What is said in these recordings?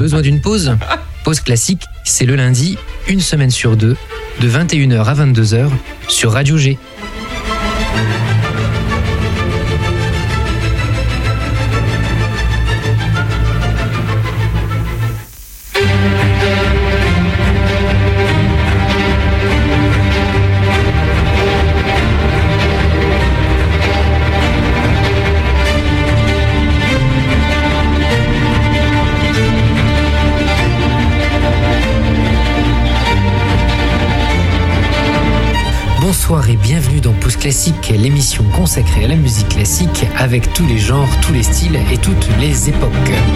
Besoin d'une pause ? Pause classique, c'est le lundi, une semaine sur deux, de 21h à 22h sur Radio G. Bonsoir et bienvenue dans Pause Classique, l'émission consacrée à la musique classique avec tous les genres, tous les styles et toutes les époques.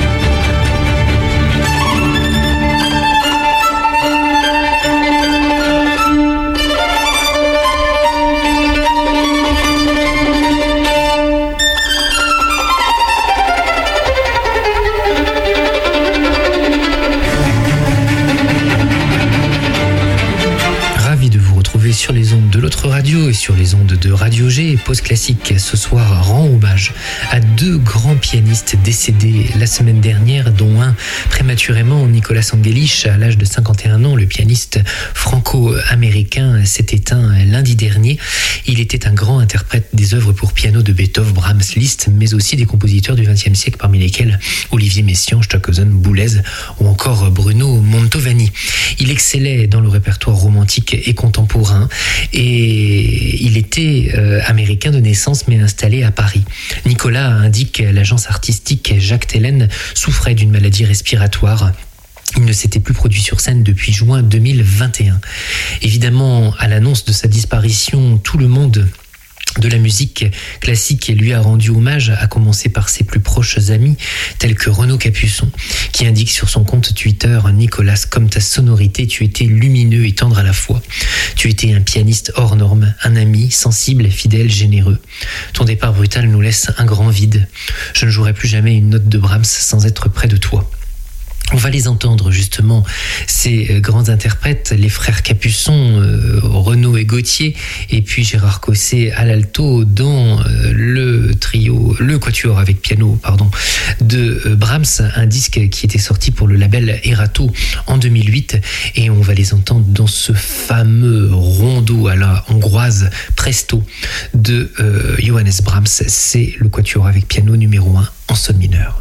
Sur les ondes de l'autre radio et sur les ondes de Radio G, Pause Classique ce soir rend hommage à deux grands pianistes décédés la semaine dernière, dont un prématurément, Nicolas Angelich, à l'âge de 51 ans. Le pianiste franco-américain s'est éteint lundi dernier. Il était un grand interprète des œuvres pour piano de Beethoven, Brahms, Liszt, mais aussi des compositeurs du XXe siècle, parmi lesquels Olivier Messiaen, Stockhausen, Boulez ou encore Bruno Mantovani. Il excellait dans le répertoire romantique et contemporain et il était américain de naissance mais installé à Paris. Nicolas, indique l'agence artistique Jacques Tellen, souffrait d'une maladie respiratoire. Il ne s'était plus produit sur scène depuis juin 2021. Évidemment, à l'annonce de sa disparition, tout le monde de la musique classique lui a rendu hommage, à commencer par ses plus proches amis, tels que Renaud Capuçon, qui indique sur son compte Twitter: « Nicolas, comme ta sonorité, tu étais lumineux et tendre à la fois. Tu étais un pianiste hors norme, un ami, sensible, fidèle, généreux. Ton départ brutal nous laisse un grand vide. Je ne jouerai plus jamais une note de Brahms sans être près de toi. » On va les entendre justement, ces grands interprètes, les frères Capuçon, Renaud et Gauthier, et puis Gérard Cosset à l'alto dans le quatuor avec piano, de Brahms, un disque qui était sorti pour le label Erato en 2008, et on va les entendre dans ce fameux rondo à la hongroise Presto de Johannes Brahms. C'est le quatuor avec piano numéro 1 en sol mineur.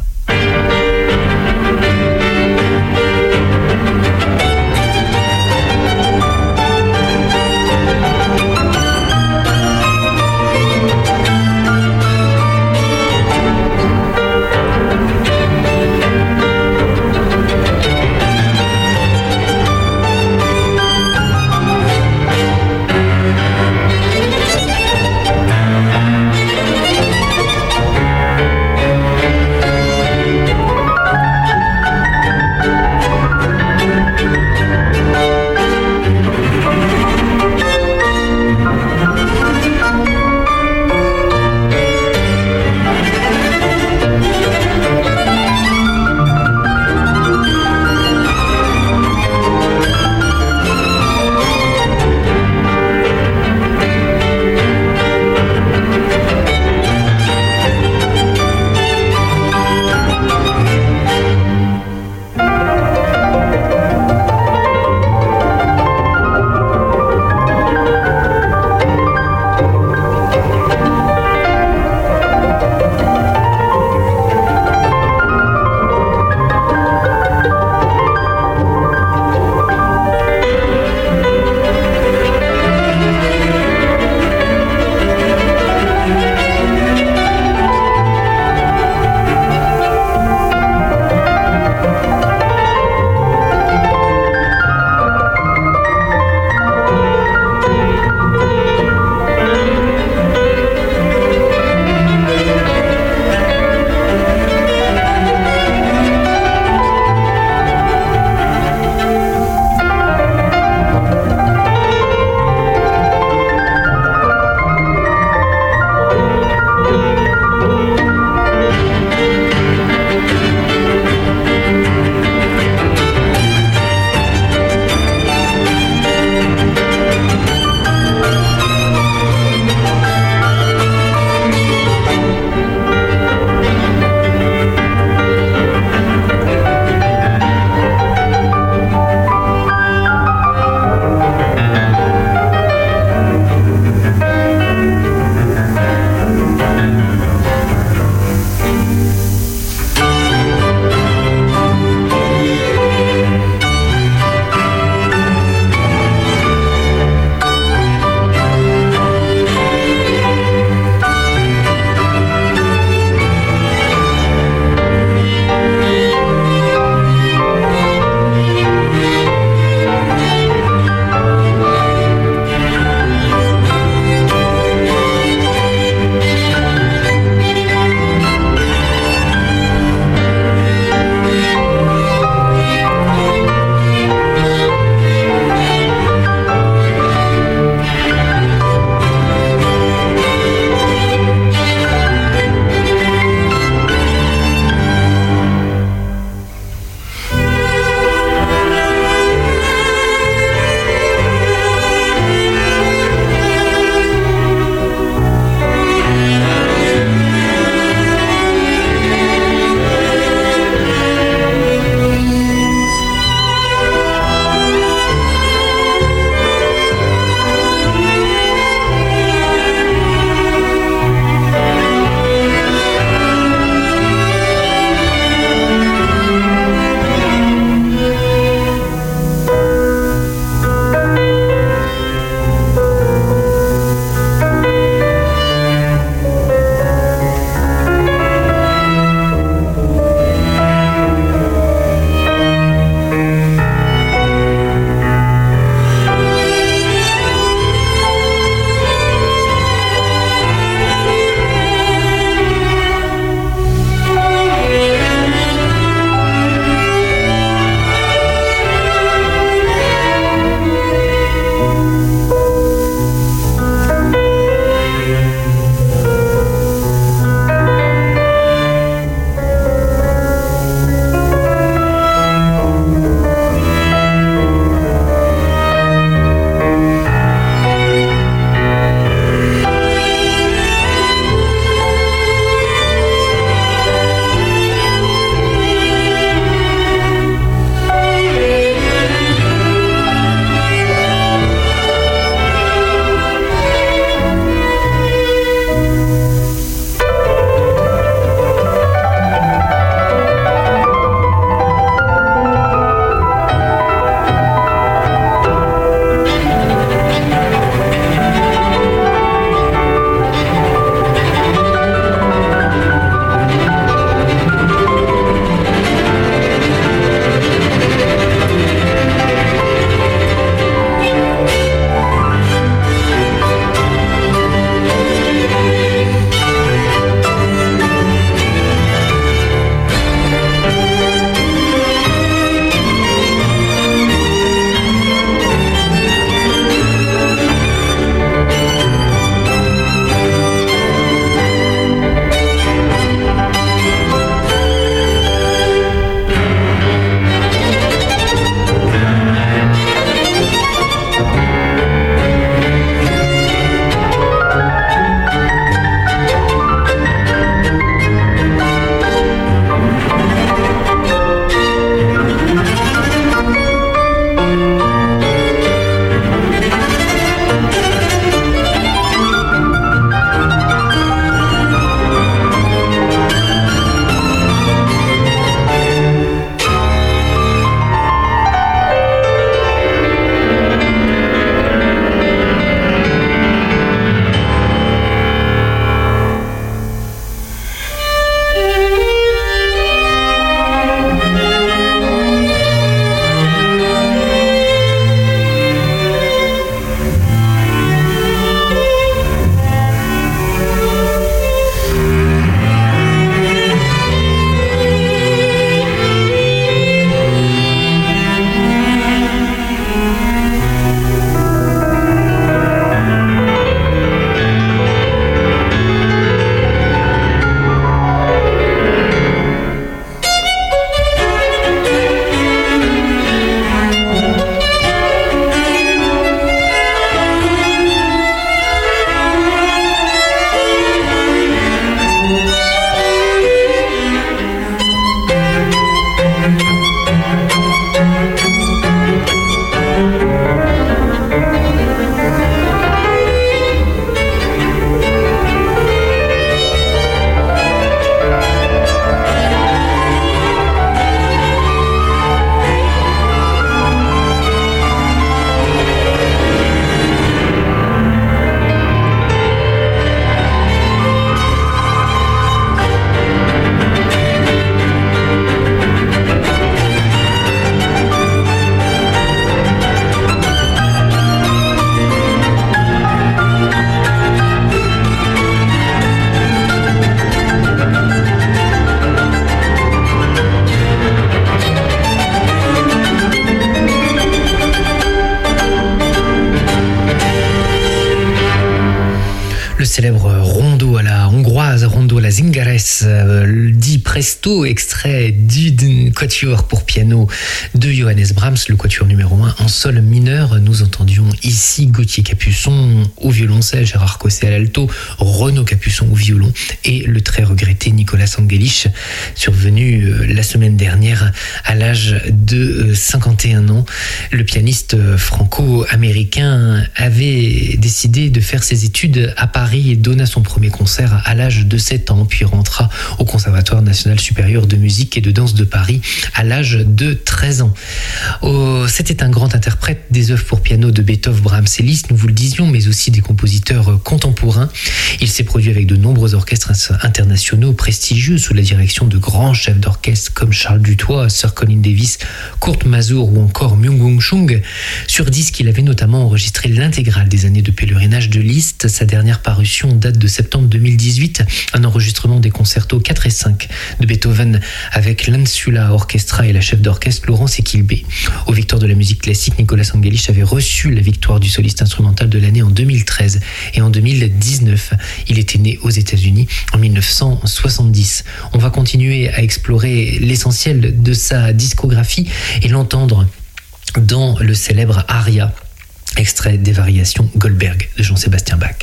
célèbre rondo à la hongroise, rondo à la zingares, dit presto, extrait du quatuor pour piano de Johannes Brahms, le quatuor numéro 1 en sol mineur. Nous entendions ici Gauthier Capuçon au violoncelle, Gérard Cosset à l'alto, Renaud Capuçon au violon et le très regretté Nicolas Angelich, survenu la semaine dernière à l'âge de 51 ans. Le pianiste franco-américain avait décidé de faire ses études à Paris et donna son premier concert à l'âge de 7 ans, puis rentra au Conservatoire national supérieur de musique et de danse de Paris à l'âge de 13 ans. C'était un grand interprète des œuvres pour piano de Beethoven, Brahms et Liszt, nous vous le disions, mais aussi des compositeurs contemporains. Il s'est produit avec de nombreux orchestres internationaux prestigieux sous la direction de grands chefs d'orchestre comme Charles Dutoit, Sir Colin Davis, Kurt Masur ou encore Myung-Whun Chung. Sur disque, il avait notamment enregistré l'intégrale des années de pèlerinage de Liszt. Sa dernière parution date de septembre 2018, un enregistrement des concertos 4 et 5 de Beethoven avec l'Insula Orchestra et la chef d'orchestre Laurence Equilbé. Aux Victoires de la musique classique, Nicolas Angelich avait reçu la victoire du soliste instrumental de l'année en 2013 et en 2019. Il était né aux États-Unis en 1970. On va continuer à explorer l'essentiel de sa discographie et l'entendre dans le célèbre Aria, extrait des variations Goldberg de Jean-Sébastien Bach.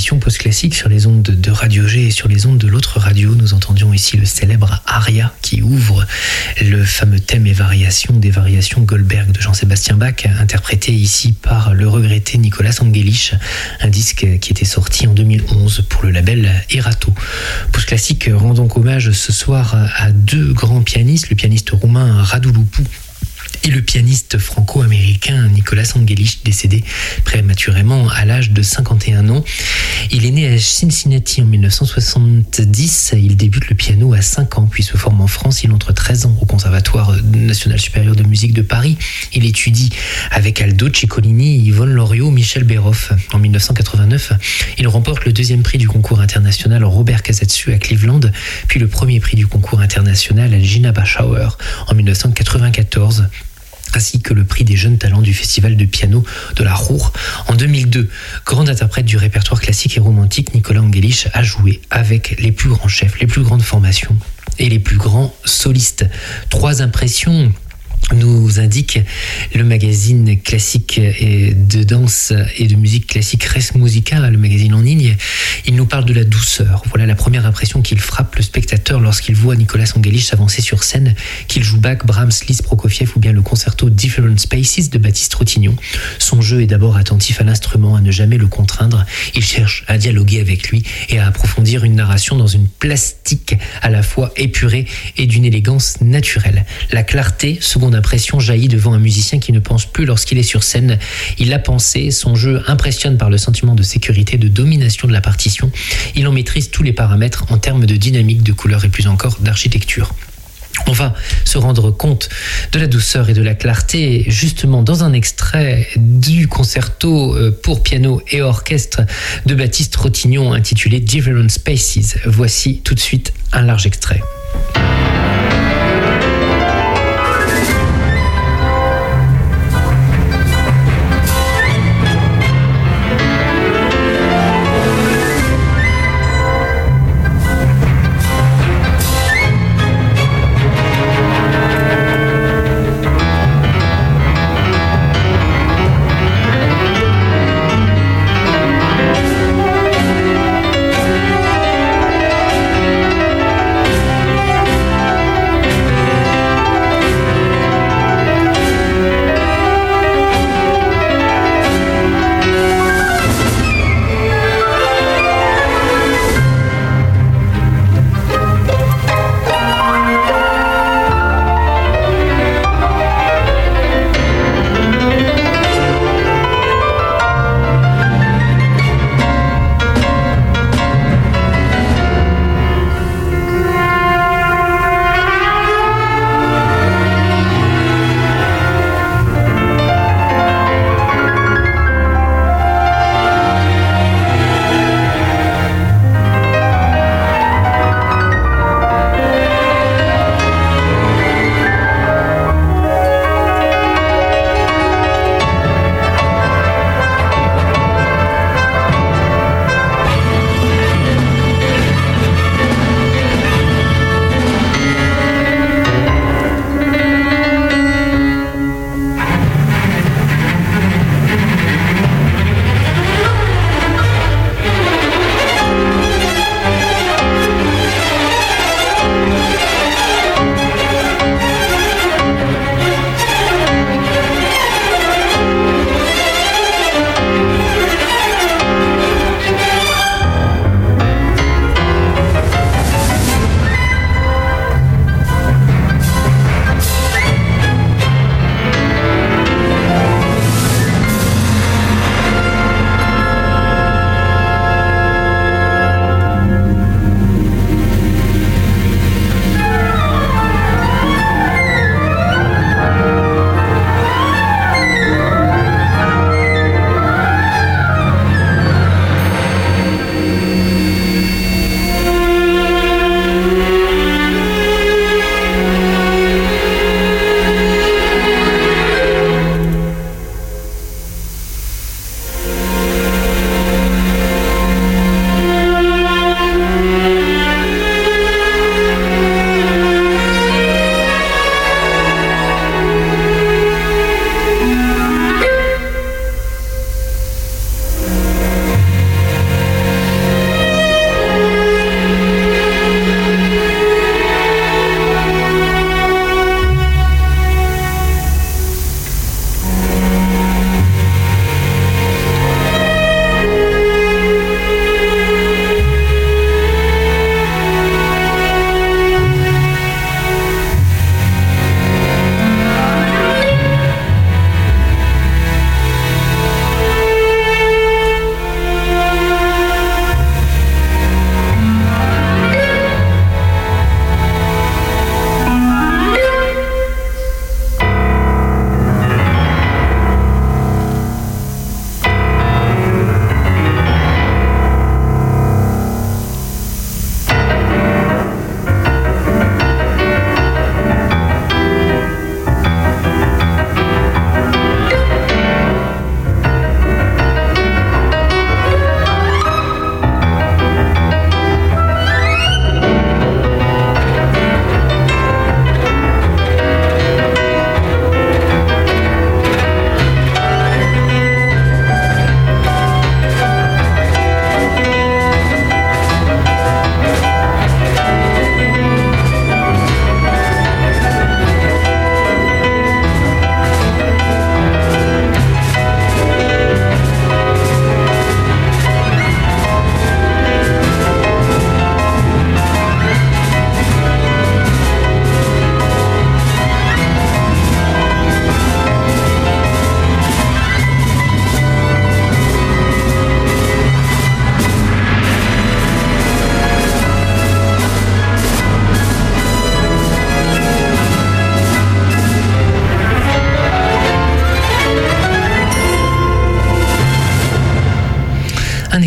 l'émission Pause Classique sur les ondes de Radio G et sur les ondes de l'autre radio. Nous entendions ici le célèbre aria qui ouvre le fameux thème et variations des variations Goldberg de Jean-Sébastien Bach, interprété ici par le regretté Nicolas Angelich, un disque qui était sorti en 2011 pour le label Erato. Pause Classique rend donc hommage ce soir à deux grands pianistes, le pianiste roumain Radu Lupu et le pianiste franco-américain Nicolas Angelich, décédé prématurément à l'âge de 51 ans. Il est né à Cincinnati en 1970. Il débute le piano à 5 ans, puis se forme en France. Il entre 13 ans au Conservatoire national supérieur de musique de Paris. Il étudie avec Aldo Ciccolini, Yvonne Loriot, Michel Béroff. En 1989, il remporte le deuxième prix du concours international Robert Casatsu à Cleveland, puis le premier prix du concours international Gina Bachauer en 1994. Ainsi que le prix des jeunes talents du festival de piano de la Ruhr. En 2002, grand interprète du répertoire classique et romantique, Nicolas Angelich a joué avec les plus grands chefs, les plus grandes formations et les plus grands solistes. 3 impressions nous indique le magazine classique et de danse et de musique classique Res Musica, le magazine en ligne. Il nous parle de la douceur. Voilà la première impression qu'il frappe le spectateur lorsqu'il voit Nicolas Angelich s'avancer sur scène, qu'il joue Bach, Brahms, Liszt, Prokofiev ou bien le concerto Different Spaces de Baptiste Trottignon. Son jeu est d'abord attentif à l'instrument, à ne jamais le contraindre. Il cherche à dialoguer avec lui et à approfondir une narration dans une plastique à la fois épurée et d'une élégance naturelle. La clarté, seconde impression, jaillit devant un musicien qui ne pense plus lorsqu'il est sur scène. Il a pensé, son jeu impressionne par le sentiment de sécurité, de domination de la partition. Il en maîtrise tous les paramètres en termes de dynamique, de couleur et plus encore d'architecture. On va se rendre compte de la douceur et de la clarté justement dans un extrait du concerto pour piano et orchestre de Baptiste Trottignon intitulé Different Spaces. Voici tout de suite un large extrait.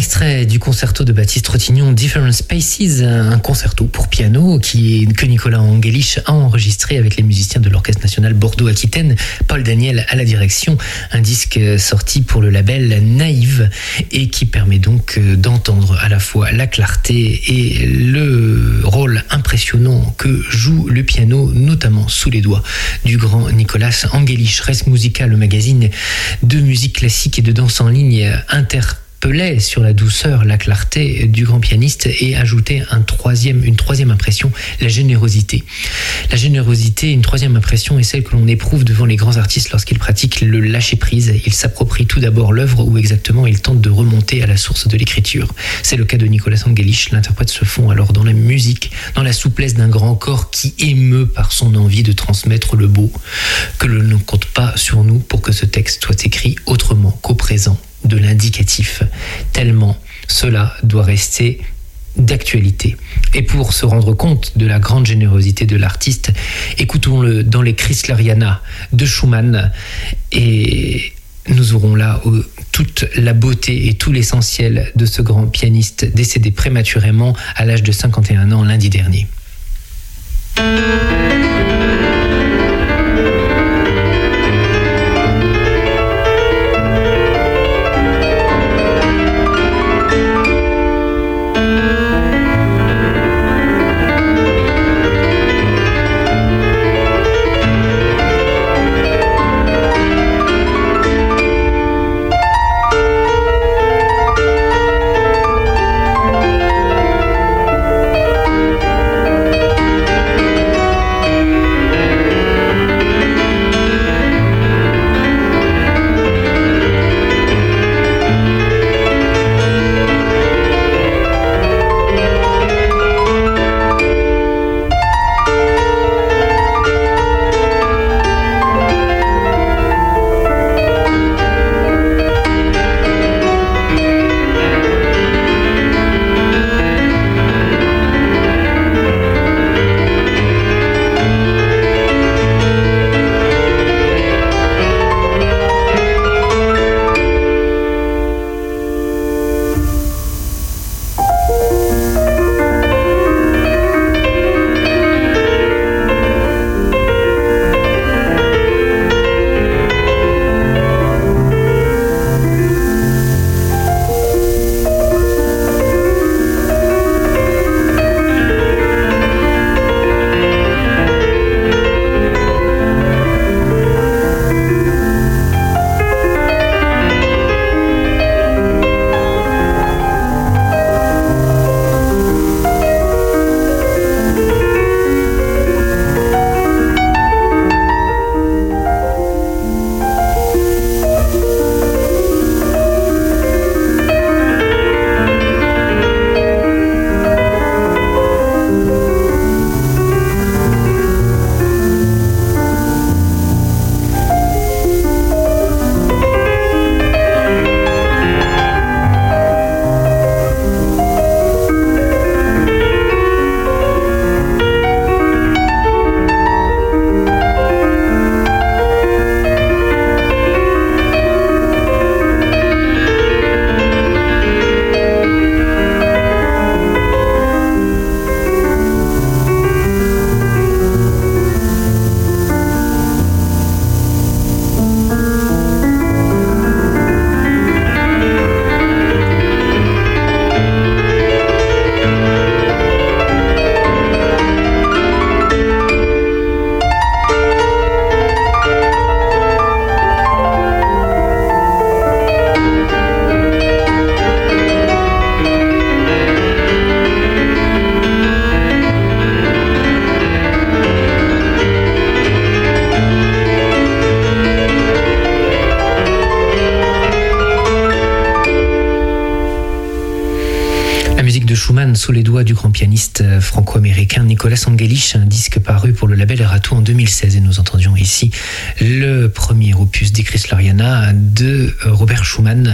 extrait du concerto de Baptiste Trottignon, Different Spaces, un concerto pour piano que Nicolas Angelich a enregistré avec les musiciens de l'Orchestre National Bordeaux-Aquitaine, Paul Daniel à la direction, un disque sorti pour le label Naïve et qui permet donc d'entendre à la fois la clarté et le rôle impressionnant que joue le piano, notamment sous les doigts du grand Nicolas Angelich. Res Musica, le magazine de musique classique et de danse en ligne, interpellait sur la douceur, la clarté du grand pianiste et ajoutait une troisième impression, la générosité. La générosité, une troisième impression est celle que l'on éprouve devant les grands artistes lorsqu'ils pratiquent le lâcher-prise. Ils s'approprient tout d'abord l'œuvre où exactement ils tentent de remonter à la source de l'écriture. C'est le cas de Nicolas Angelich. L'interprète se fond alors dans la musique, dans la souplesse d'un grand corps qui émeut par son envie de transmettre le beau, que l'on ne compte pas sur nous pour que ce texte soit écrit autrement qu'au présent, de l'indicatif, tellement cela doit rester d'actualité. Et pour se rendre compte de la grande générosité de l'artiste, écoutons-le dans les Chrysleriana de Schumann et nous aurons là toute la beauté et tout l'essentiel de ce grand pianiste décédé prématurément à l'âge de 51 ans lundi dernier. Schumann sous les doigts du grand pianiste franco-américain Nicolas Angelich, un disque paru pour le label Erato en 2016. Et nous entendions ici le premier opus des Chrysleriana de Robert Schumann.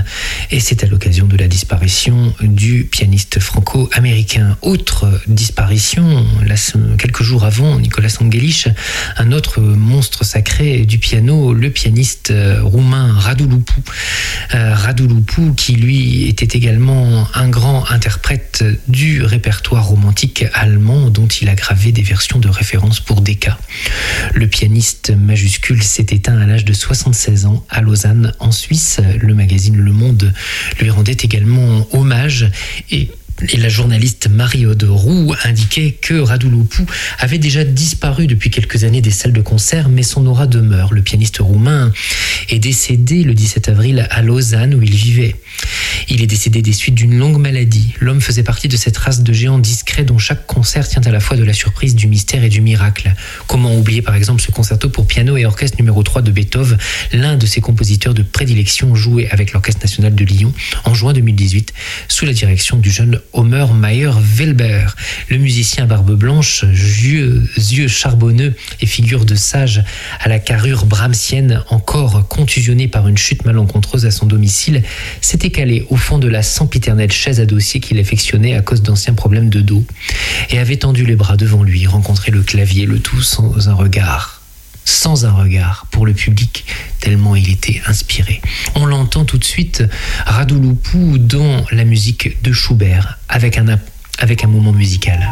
Et c'est à l'occasion de la disparition du pianiste franco-américain. Autre disparition, quelques jours avant, Nicolas Angelis, un autre monstre sacré du piano, le pianiste roumain Radu Lupu. Radu Lupu qui lui était également un grand interprète du répertoire romantique allemand dont il a gravé des versions de référence pour Decca. Le pianiste majuscule s'est éteint à l'âge de 76 ans à Lausanne en Suisse. Le magazine Le Monde lui rendait également hommage et la journaliste Marie-Aude Roux indiquait que Radu Lupu avait déjà disparu depuis quelques années des salles de concert, mais son aura demeure. Le pianiste roumain est décédé le 17 avril à Lausanne où il vivait. Il est décédé des suites d'une longue maladie. L'homme faisait partie de cette race de géants discrets dont chaque concert tient à la fois de la surprise, du mystère et du miracle. Comment oublier par exemple ce concerto pour piano et orchestre numéro 3 de Beethoven, l'un de ses compositeurs de prédilection joué avec l'Orchestre national de Lyon en juin 2018 sous la direction du jeune Homer Mayer-Wilber. Le musicien à barbe blanche, yeux charbonneux et figure de sage à la carrure brahmsienne, encore contusionné par une chute malencontreuse à son domicile, s'était calé au fond de la sempiternelle chaise à dossier qu'il affectionnait à cause d'anciens problèmes de dos et avait tendu les bras devant lui, rencontré le clavier, le tout sans un regard pour le public, tellement il était inspiré. On l'entend tout de suite, Radu Lupu, dans la musique de Schubert, avec un moment musical.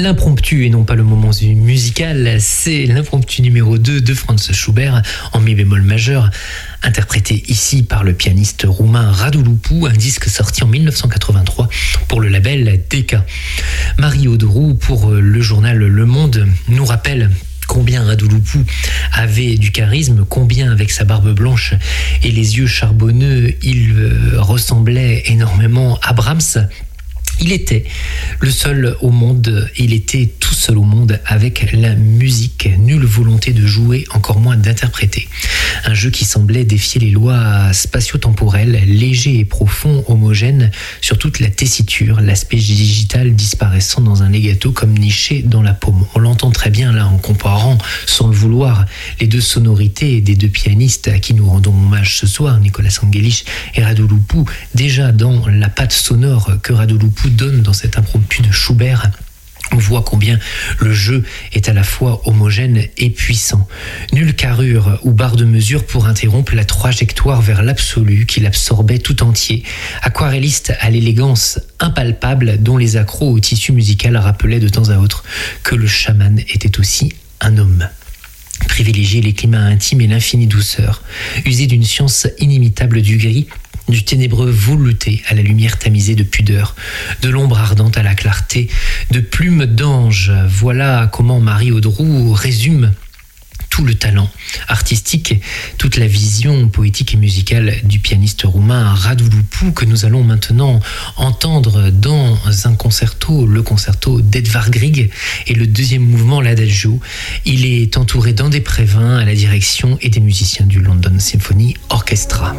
l'impromptu et non pas le moment musical, c'est l'impromptu numéro 2 de Franz Schubert en mi bémol majeur, interprété ici par le pianiste roumain Radu Lupu, un disque sorti en 1983 pour le label Decca. Marie Auderoux, pour le journal Le Monde, nous rappelle combien Radu Lupu avait du charisme, combien avec sa barbe blanche et les yeux charbonneux, il ressemblait énormément à Brahms. Il était le seul au monde, il était tout seul au monde avec la musique, nulle volonté de jouer, encore moins d'interpréter. Un jeu qui semblait défier les lois spatio-temporelles, léger et profond, homogène sur toute la tessiture, l'aspect digital disparaissant dans un legato comme niché dans la paume. On l'entend très bien là en comparant, sans le vouloir, les deux sonorités des deux pianistes à qui nous rendons hommage ce soir, Nicolas Angelich et Radu Lupu, déjà dans la patte sonore que Radu Lupu donne dans cet impromptu de Schubert. On voit combien le jeu est à la fois homogène et puissant. Nulle carrure ou barre de mesure pour interrompre la trajectoire vers l'absolu qui l'absorbait tout entier. Aquarelliste à l'élégance impalpable dont les accros au tissu musical rappelaient de temps à autre que le chaman était aussi un homme. Privilégier les climats intimes et l'infinie douceur. User d'une science inimitable du gris, du ténébreux velouté à la lumière tamisée de pudeur, de l'ombre ardente à la clarté, de plumes d'ange. Voilà comment Marie Auderoux résume tout le talent artistique, toute la vision poétique et musicale du pianiste roumain Radu Lupu que nous allons maintenant entendre dans un concerto, le concerto d'Edvard Grieg et le deuxième mouvement, l'Adagio. Il est entouré d'André Prévin à la direction et des musiciens du London Symphony Orchestra.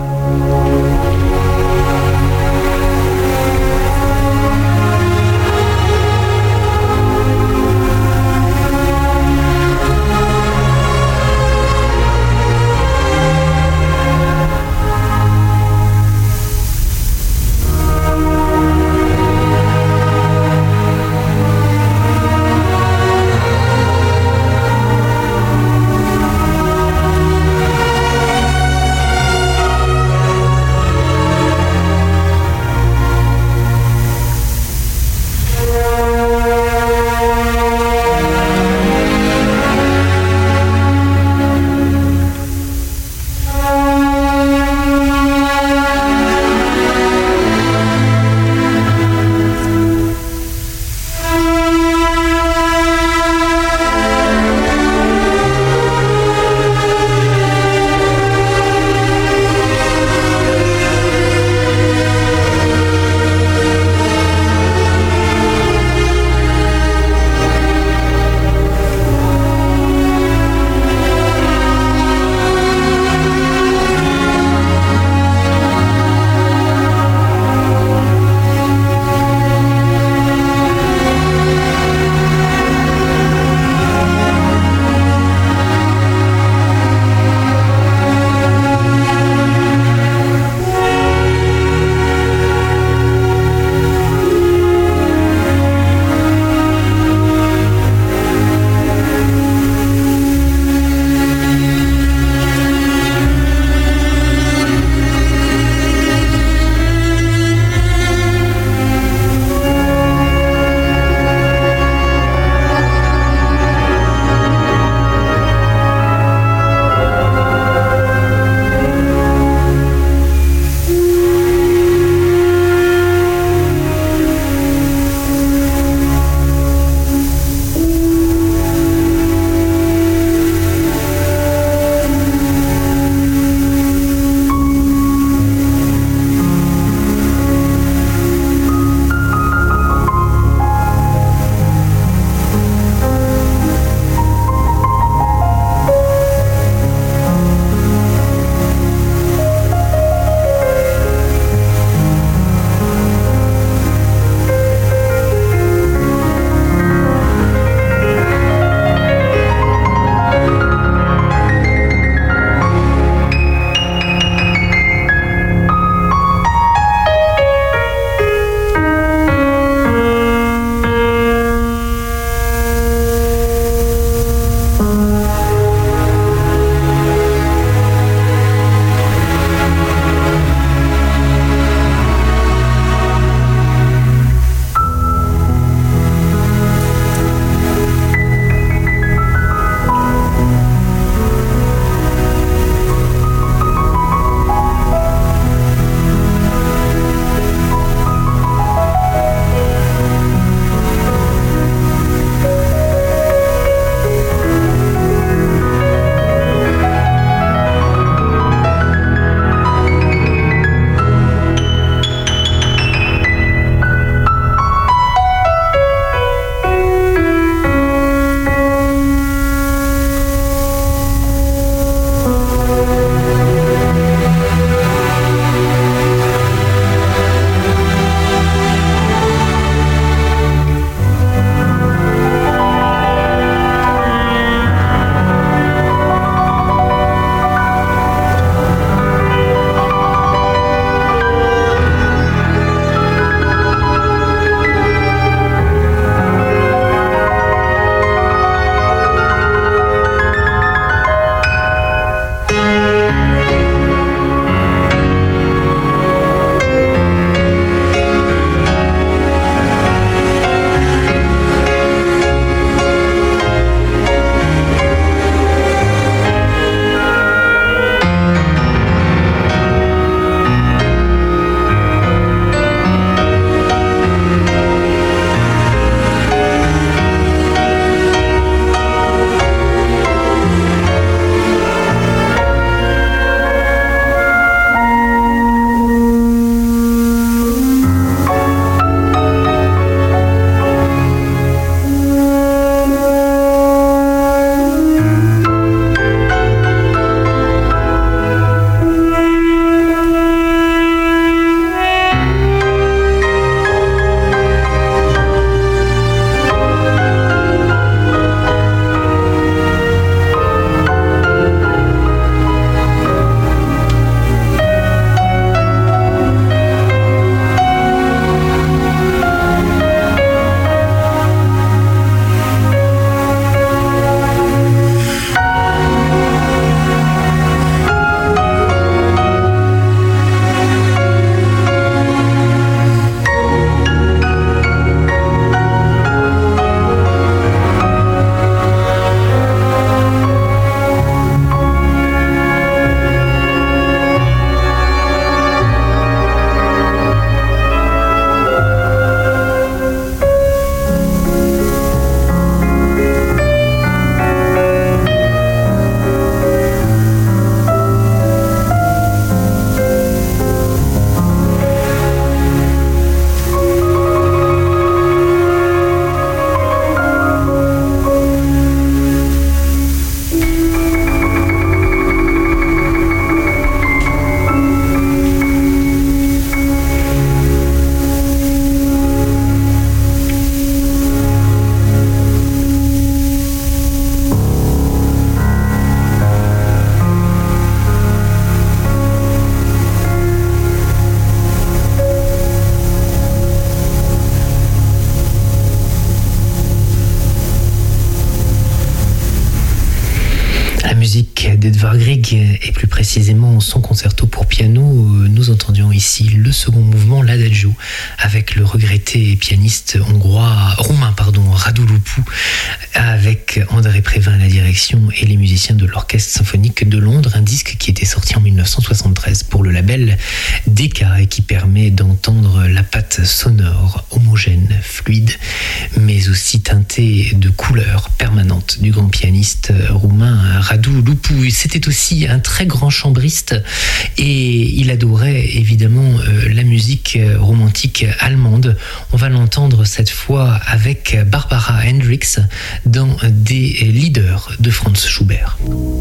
Edvard Grieg et plus précisément son concerto pour piano. Nous entendions ici le second mouvement, l'Adagio, avec le regretté pianiste roumain, Radu Lupu, avec André Prévin à la direction et les musiciens de l'Orchestre Symphonique de Londres, un disque qui était sorti en 1973 pour le label Decca et qui permet d'entendre la patte sonore homogène, fluide, mais aussi teintée de couleurs permanentes du grand pianiste roumain Radu Lupu. C'était aussi un très grand chambriste et il adorait évidemment la musique romantique allemande. On va l'entendre cette fois avec Barbara Hendricks dans des leaders de Franz Schubert.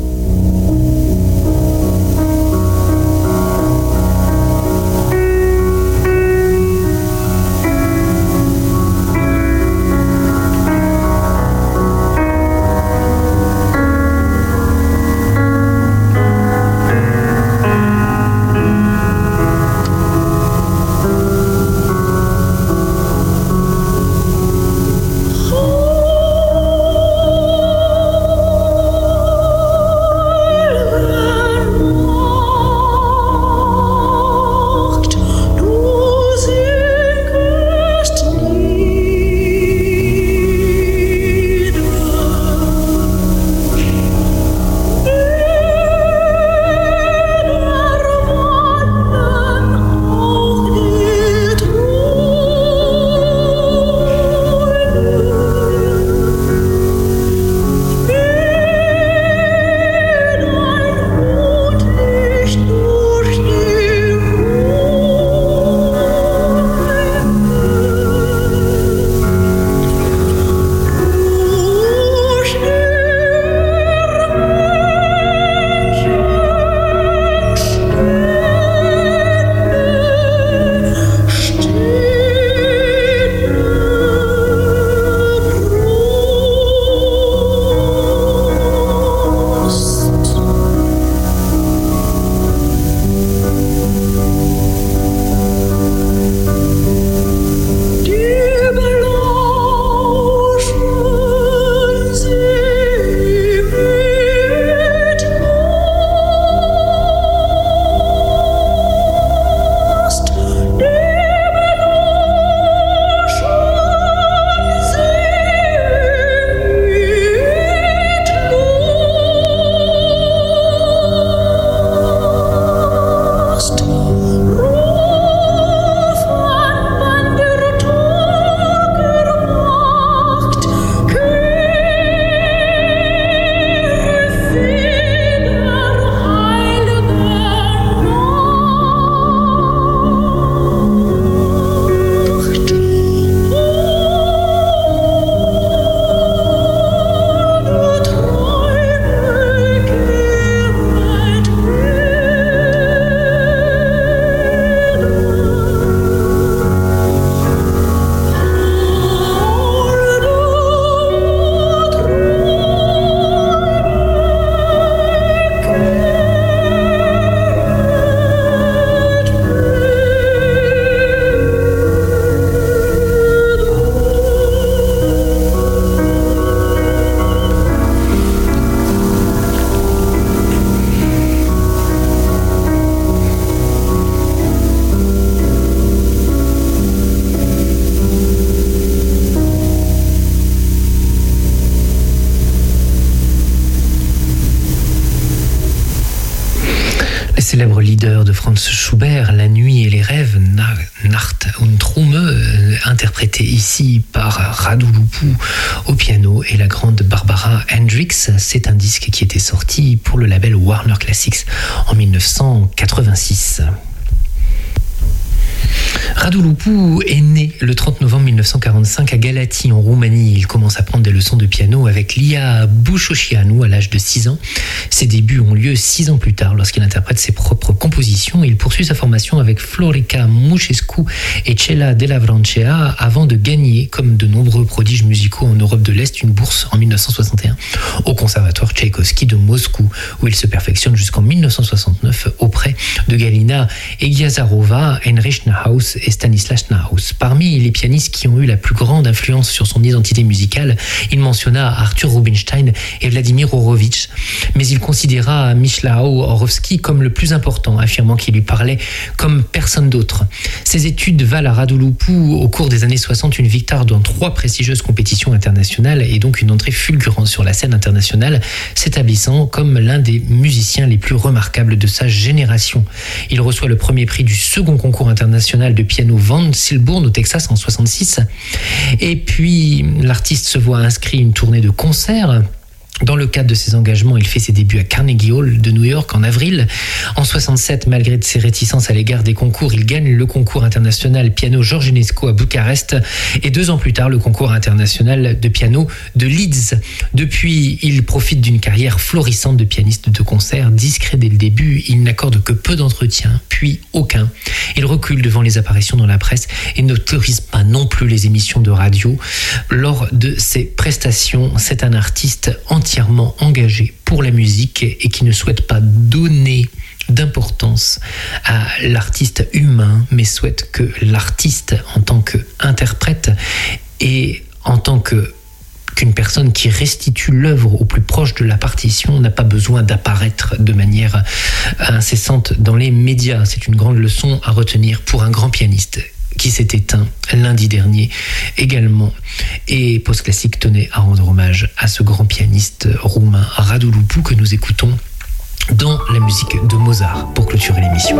Célèbre leader de Franz Schubert, La nuit et les rêves, Nacht und Träume, interprété ici par Radu Lupu au piano et la grande Barbara Hendricks. C'est un disque qui était sorti pour le label Warner Classics en 1986. Radu Lupu est né le 30 novembre 1945 à Galați, en Roumanie. Il commence à prendre des leçons de piano avec Lia Bușoșeanu à l'âge de 6 ans. Ses débuts ont lieu 6 ans plus tard lorsqu'il interprète ses propres compositions. Il poursuit sa formation avec Florica Mușescu et Cella Della Vrancea avant de gagner, comme de nombreux prodiges musicaux en Europe de l'Est, une bourse en 1961 au Conservatoire Tchaïkovski de Moscou, où il se perfectionne jusqu'en 1969 auprès de de Galina, Egiazarova, Heinrich Neuhaus et Stanislas Neuhaus. Parmi les pianistes qui ont eu la plus grande influence sur son identité musicale, il mentionna Arthur Rubinstein et Vladimir Horowitz, mais il considéra Mieczysław Horowski comme le plus important, affirmant qu'il lui parlait comme personne d'autre. Ses études valent à Radulescu au cours des années 60 une victoire dans 3 prestigieuses compétitions internationales et donc une entrée fulgurante sur la scène internationale, s'établissant comme l'un des musiciens les plus remarquables de sa génération. Il reçoit le premier prix du second concours international de piano Van Silburn au Texas en 66. Et puis, l'artiste se voit inscrit une tournée de concerts. Dans le cadre de ses engagements, il fait ses débuts à Carnegie Hall de New York en avril. En 67, malgré ses réticences à l'égard des concours, il gagne le concours international piano George Enesco à Bucarest et 2 ans plus tard, le concours international de piano de Leeds. Depuis, il profite d'une carrière florissante de pianiste de concert. Discret dès le début, il n'accorde que peu d'entretiens, puis aucun. Il recule devant les apparitions dans la presse et n'autorise pas non plus les émissions de radio. Lors de ses prestations, c'est un artiste entièrement engagé pour la musique et qui ne souhaite pas donner d'importance à l'artiste humain, mais souhaite que l'artiste, en tant qu'interprète et en tant qu'une personne qui restitue l'œuvre au plus proche de la partition, n'a pas besoin d'apparaître de manière incessante dans les médias. C'est une grande leçon à retenir pour un grand pianiste qui s'est éteint lundi dernier également. Et Post Classique tenait à rendre hommage à ce grand pianiste roumain Radulescu que nous écoutons dans la musique de Mozart pour clôturer l'émission.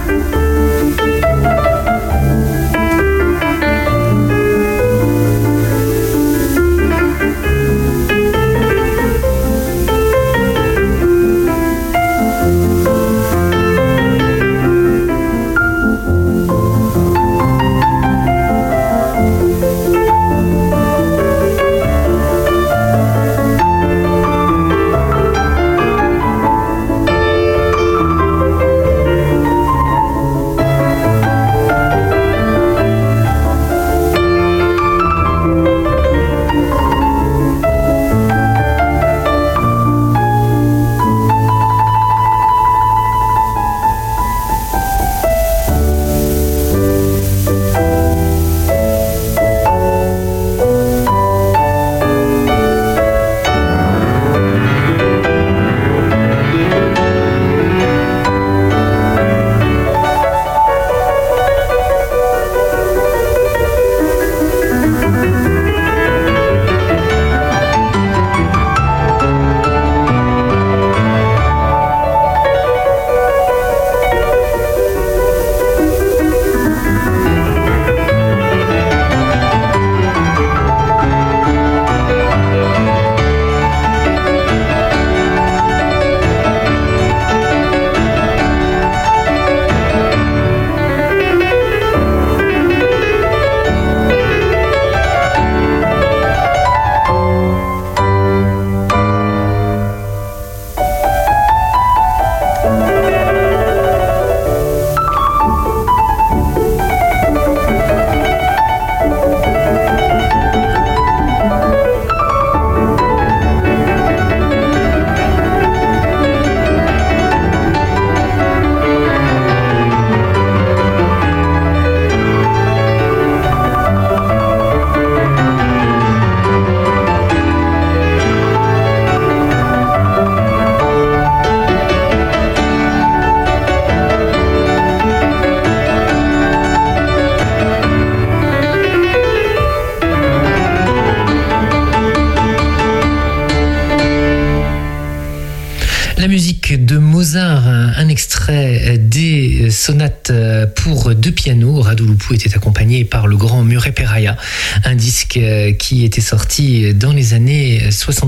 de Mozart, un extrait des sonates pour deux pianos. Radu Lupu était accompagné par le grand Murray Perahia, un disque qui était sorti dans les années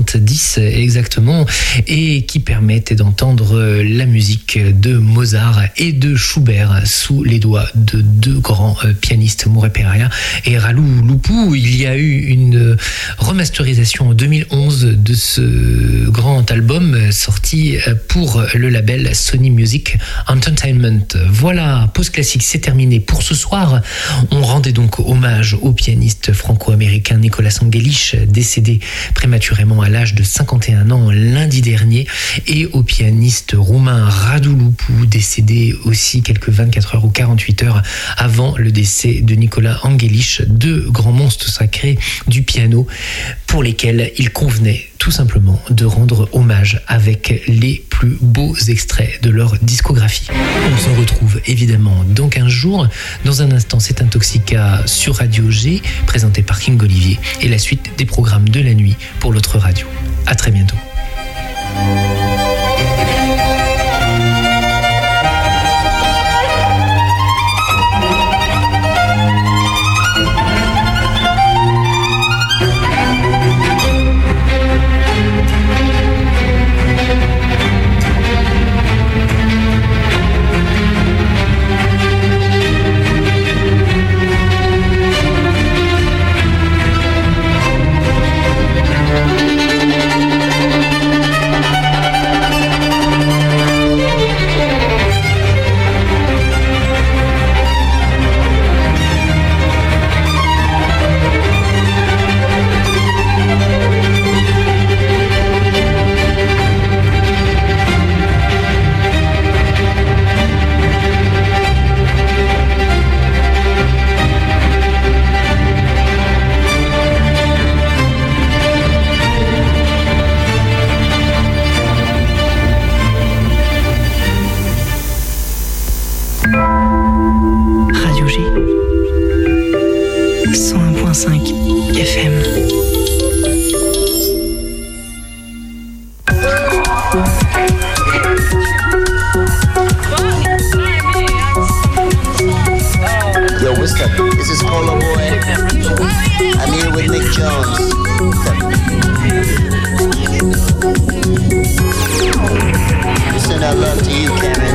70 exactement et qui permettait d'entendre la musique de Mozart et de Schubert sous les doigts de deux grands pianistes, Murray Perahia et Radu Lupu. Il y a eu une remasterisation en 2011 de ce grand album sorti pour le label Sony Music Entertainment. Voilà, Pause Classique, c'est terminé pour ce soir. On rendait donc hommage au pianiste franco-américain Nicolas Angelich, décédé prématurément à l'âge de 51 ans lundi dernier, et au pianiste roumain Radu Lupu, décédé aussi quelques 24 heures ou 48 heures avant le décès de Nicolas Angelich, deux grands monstres sacrés du piano pour lesquels il convenait tout simplement de rendre hommage avec les plus beaux extraits de leur discographie. On se retrouve évidemment dans 15 jours. Dans un instant, c'est Intoxica sur Radio G, présenté par King Olivier, et la suite des programmes de la nuit pour l'autre radio. À très bientôt. Polo Boy. I'm here with Nick Jones. Send our love to you, Karen.